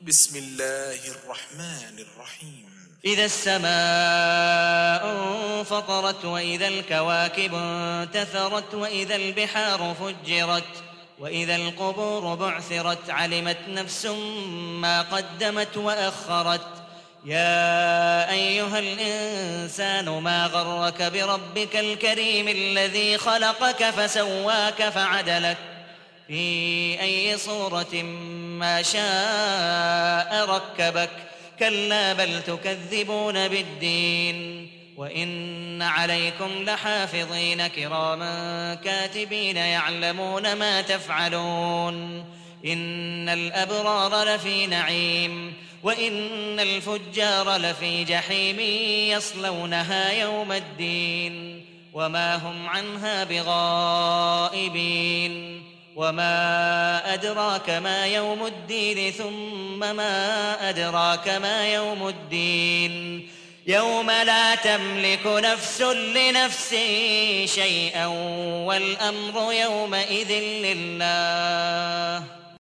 بسم الله الرحمن الرحيم إذا السماء انفطرت وإذا الكواكب انتثرت وإذا البحار فجرت وإذا القبور بعثرت علمت نفس ما قدمت وأخرت يا أيها الإنسان ما غرك بربك الكريم الذي خلقك فسواك فعدلك في أي صورة ما شاء ركبك كلا بل تكذبون بالدين وإن عليكم لحافظين كراما كاتبين يعلمون ما تفعلون إن الأبرار لفي نعيم وإن الفجار لفي جحيم يصلونها يوم الدين وما هم عنها بغائبين وما أدراك ما يوم الدين ثم ما أدراك ما يوم الدين يوم لا تملك نفس لنفس شيئا والأمر يومئذ لله